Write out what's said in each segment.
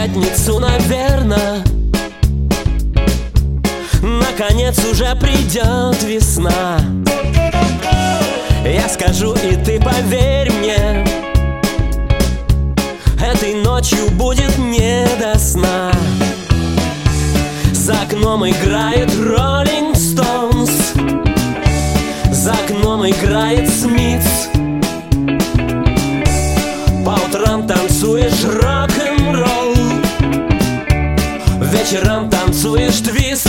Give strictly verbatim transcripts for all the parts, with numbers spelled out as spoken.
пятницу, наверно, наконец уже придет весна. Я скажу, и ты поверь мне, этой ночью будет не до сна. За окном играет Rolling Stones, за окном играет Смитс. По утрам танцуешь рок-н-ролл, вечером танцуешь твист.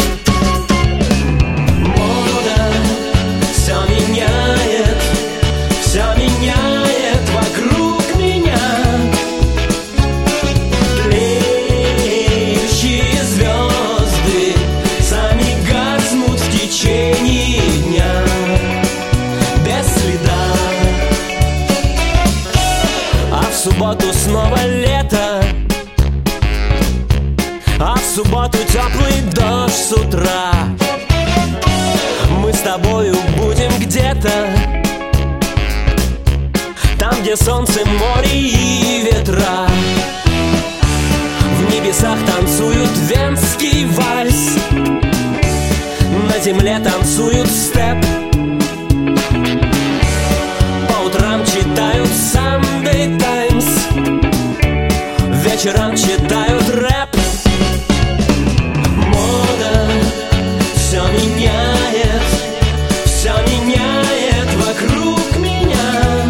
Мода все меняет, все меняет вокруг меня. Тлеющие звезды сами гаснут в течение дня, без следа. А в субботу снова лето, а в субботу теплый дождь с утра. Мы с тобою будем где-то там, где солнце, море и ветра. В небесах танцуют венский вальс, на земле танцуют степ. По утрам читают Sunday Times, вечером читают рэп. Мода все меняет, все меняет вокруг меня.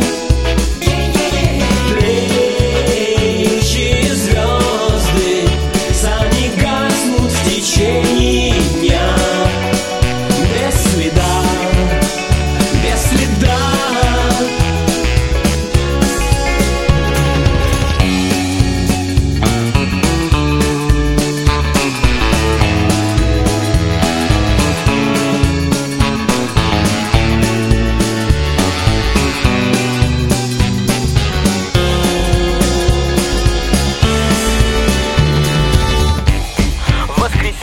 Тлеющие звезды сами гаснут в течение дня, без следа, без следа.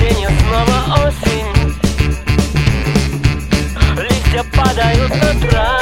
Снова осень, листья падают на траву.